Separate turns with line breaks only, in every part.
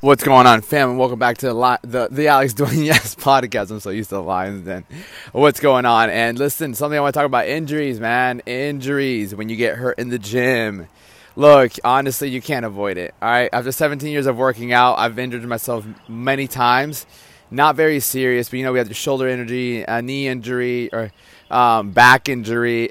What's going on, fam? And welcome back to the Alex Duenas podcast. I'm so used to the Lions Den. What's going on? And listen, something I want to talk about: injuries, man. Injuries when you get hurt in the gym. Look, honestly, you can't avoid it. All right. After 17 years of working out, I've injured myself many times. Not very serious, but we have the shoulder injury, a knee injury, or back injury.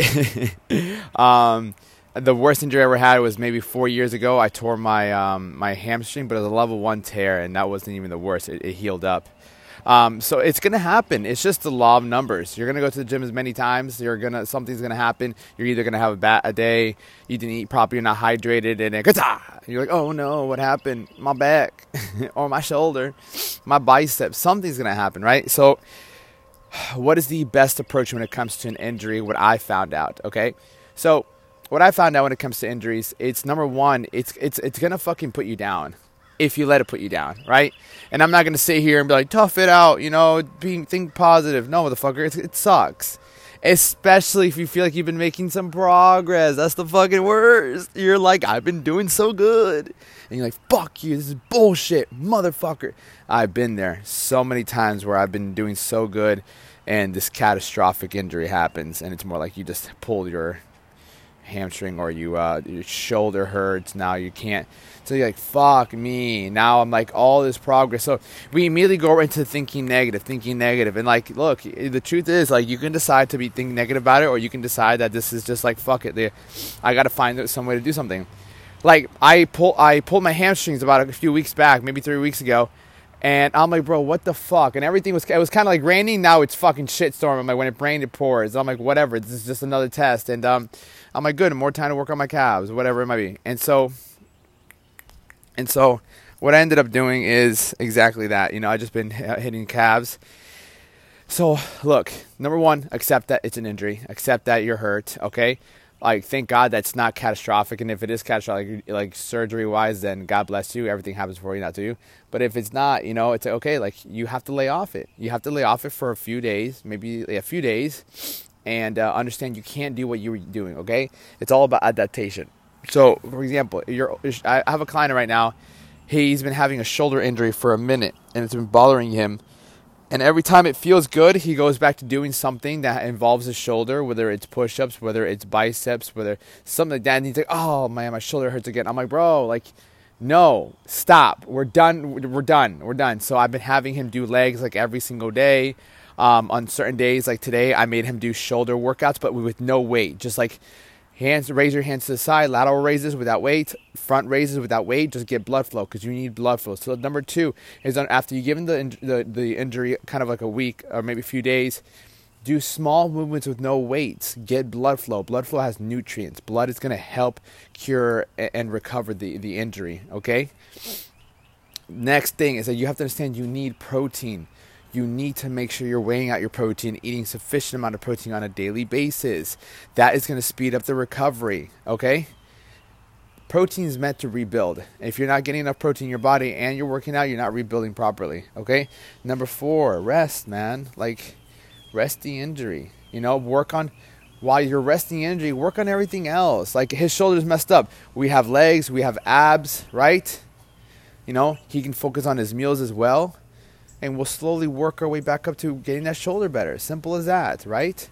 The worst injury I ever had was maybe 4 years ago. I tore my my hamstring, but it was a level 1 tear, and that wasn't even the worst. It healed up. So it's going to happen. It's just the law of numbers. You're going to go to the gym as many times. Something's going to happen. You're either going to have a day, you didn't eat properly, you're not hydrated, and then you're like, oh no, what happened? My back or my shoulder, my bicep. Something's going to happen, right? So what is the best approach when it comes to an injury? What I found out, okay? So what I found out when it comes to injuries, it's number one, it's gonna fucking put you down if you let it put you down, right? And I'm not gonna sit here and be like, tough it out, think positive. No, motherfucker, it sucks. Especially if you feel like you've been making some progress. That's the fucking worst. You're like, I've been doing so good. And you're like, fuck you, this is bullshit, motherfucker. I've been there so many times where I've been doing so good and this catastrophic injury happens, and it's more like you just pulled your hamstring or your shoulder hurts. Now you can't. So you're like, fuck me. Now I'm like, all this progress. So we immediately go into thinking negative. And like, look, the truth is, like, you can decide to think negative about it, or you can decide that this is just like, fuck it. I got to find some way to do something. Like, I pulled my hamstrings about a few weeks back, maybe 3 weeks ago. And I'm like, bro, what the fuck? And it was kind of like raining. Now it's fucking shitstorm. I'm like, when it rained, it pours. I'm like, whatever. This is just another test. And I'm like, good. More time to work on my calves, whatever it might be. And so what I ended up doing is exactly that. I just been hitting calves. So look, number one, accept that it's an injury. Accept that you're hurt. Okay. Like, thank God that's not catastrophic. And if it is catastrophic, like surgery-wise, then God bless you. Everything happens for you, not to you. But if it's not, it's okay. Like, you have to lay off it. You have to lay off it for a few days, maybe a few days, and understand you can't do what you were doing, okay? It's all about adaptation. So, for example, I have a client right now. He's been having a shoulder injury for a minute, and it's been bothering him. And every time it feels good, he goes back to doing something that involves his shoulder, whether it's push-ups, whether it's biceps, whether something like that. And he's like, oh, man, my shoulder hurts again. I'm like, bro, like, no, stop. We're done. So I've been having him do legs like every single day. On certain days, like today, I made him do shoulder workouts, but with no weight. Just like raise your hands to the side, lateral raises without weight, front raises without weight, just get blood flow because you need blood flow. So number two is after you give him the injury kind of like a week or maybe a few days, do small movements with no weights, get blood flow. Blood flow has nutrients. Blood is going to help cure and recover the injury, okay? Next thing is that you have to understand you need protein. You need to make sure you're weighing out your protein, eating sufficient amount of protein on a daily basis. That is going to speed up the recovery, okay? Protein is meant to rebuild. If you're not getting enough protein in your body and you're working out, you're not rebuilding properly, okay? Number 4, rest, man. Like, rest the injury. While you're resting the injury, work on everything else. Like, his shoulder's messed up. We have legs, we have abs, right? He can focus on his meals as well. And we'll slowly work our way back up to getting that shoulder better. Simple as that, right?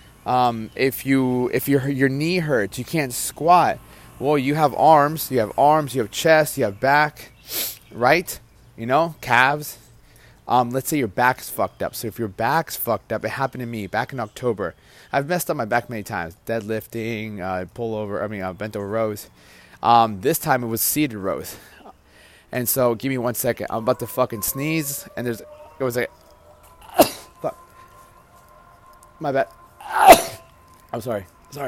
If your knee hurts, you can't squat. Well, you have arms, you have chest, you have back, right? Calves. Let's say your back's fucked up. So if your back's fucked up, it happened to me back in October. I've messed up my back many times. Deadlifting, bent over rows. This time it was seated rows. And so, give me 1 second. I'm about to fucking sneeze, and it was like, fuck. My bad. I'm sorry.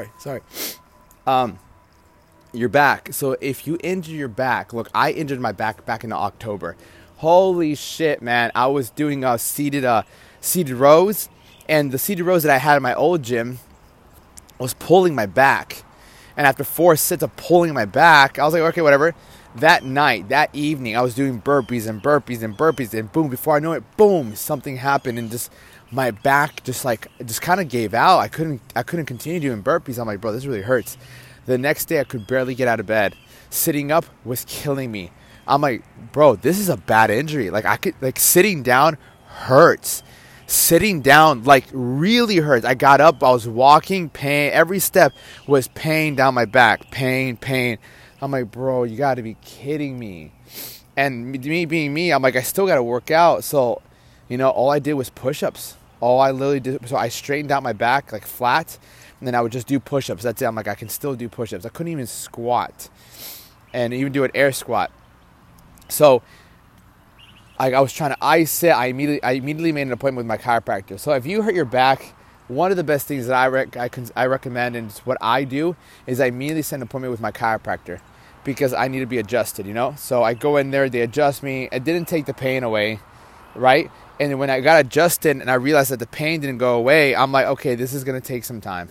Your back. So if you injure your back, look, I injured my back in October. Holy shit, man! I was doing seated rows, and the seated rows that I had in my old gym was pulling my back. And after 4 sets of pulling my back, I was like, okay, whatever. That night, that evening, I was doing burpees, and boom, before I know it, boom, something happened, and just my back just kind of gave out. I couldn't continue doing burpees. I'm like, bro, this really hurts. The next day, I could barely get out of bed. Sitting up was killing me. I'm like, bro, this is a bad injury. Like sitting down hurts. Sitting down like really hurts. I got up, I was walking, pain. Every step was pain down my back. Pain. I'm like, bro, you got to be kidding me. And me being me, I'm like, I still got to work out. So, all I did was push-ups. All I literally did, so I straightened out my back like flat, and then I would just do push-ups. That's it. I'm like, I can still do push-ups. I couldn't even squat, and even do an air squat. So I was trying to ice it. I immediately made an appointment with my chiropractor. So if you hurt your back, one of the best things that I recommend, and it's what I do, is I immediately set an appointment with my chiropractor because I need to be adjusted, So I go in there, they adjust me. It didn't take the pain away, right? And then when I got adjusted and I realized that the pain didn't go away, I'm like, okay, this is going to take some time.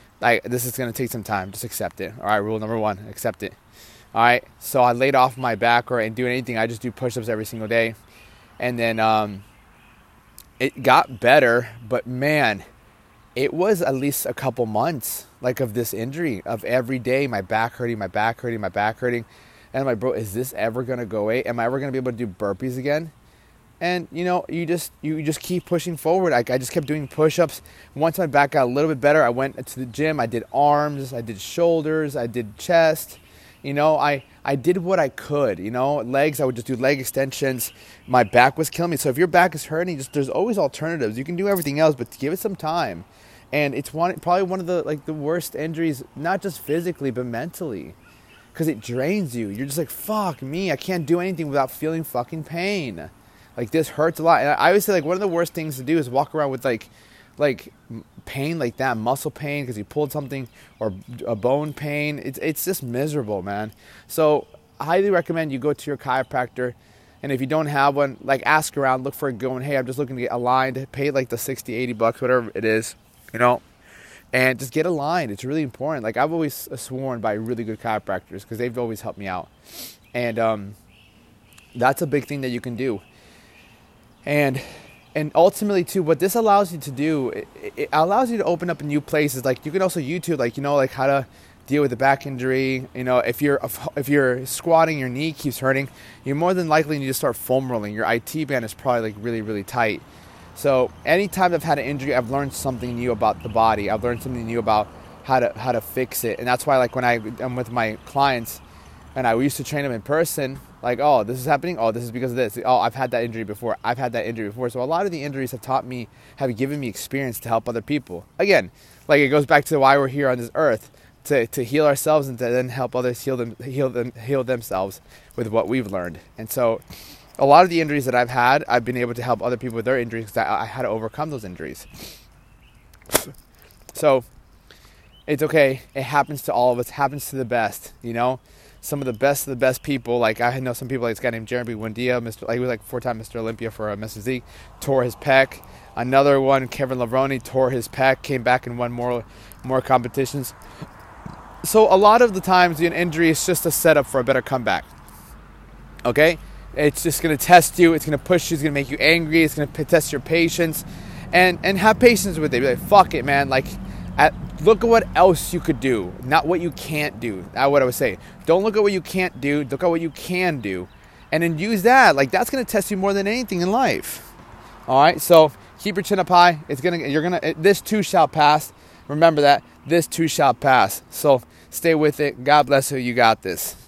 Just accept it. All right, rule number 1, accept it. All right, so I laid off my back or ain't doing anything. I just do push-ups every single day. And then it got better, but man, it was at least a couple months of this injury of every day, my back hurting. And I'm like, bro, is this ever going to go away? Am I ever going to be able to do burpees again? And, you just keep pushing forward. I just kept doing push-ups. Once my back got a little bit better, I went to the gym. I did arms, I did shoulders, I did chest. I did what I could, legs, I would just do leg extensions. My back was killing me. So if your back is hurting, there's always alternatives. You can do everything else, but give it some time. And it's probably one of the worst injuries, not just physically, but mentally, because it drains you. You're just like, fuck me, I can't do anything without feeling fucking pain. This hurts a lot. And I always say one of the worst things to do is walk around with like pain like that, muscle pain because you pulled something, or a bone pain. It's just miserable, man. So I highly recommend you go to your chiropractor, and if you don't have one, ask around, look for a good one. Hey, I'm just looking to get aligned. Pay the $60, $80, whatever it is, and just get aligned. It's really important. I've always sworn by really good chiropractors because they've always helped me out, and that's a big thing that you can do. And ultimately, too, what this allows you to do, it allows you to open up new places. You can also YouTube, how to deal with a back injury. If you're squatting, your knee keeps hurting, you're more than likely need to start foam rolling. Your IT band is probably really, really tight. So anytime I've had an injury, I've learned something new about the body. I've learned something new about how to fix it. And that's why, when I'm with my clients, and I used to train them in person, oh, this is happening. Oh, this is because of this. Oh, I've had that injury before. So a lot of the injuries have given me experience to help other people. Again, it goes back to why we're here on this earth, to heal ourselves and to then help others heal themselves with what we've learned. And so a lot of the injuries that I've had, I've been able to help other people with their injuries because I had to overcome those injuries. So it's okay. It happens to all of us. It happens to the best, Some of the best people, I know some people, this guy named Jeremy Buendia, he was 4-time Mr. Olympia for Mr. Z, tore his pec. Another one, Kevin Levrone, tore his pec, came back and won more competitions. So a lot of the times, an injury is just a setup for a better comeback. Okay? It's just going to test you. It's going to push you. It's going to make you angry. It's going to test your patience. And have patience with it. Be like, fuck it, man. Look at what else you could do, not what you can't do. That's what I would say. Don't look at what you can't do. Look at what you can do, and then use that. That's going to test you more than anything in life. All right. So keep your chin up high. This too shall pass. Remember that. This too shall pass. So stay with it. God bless you. You got this.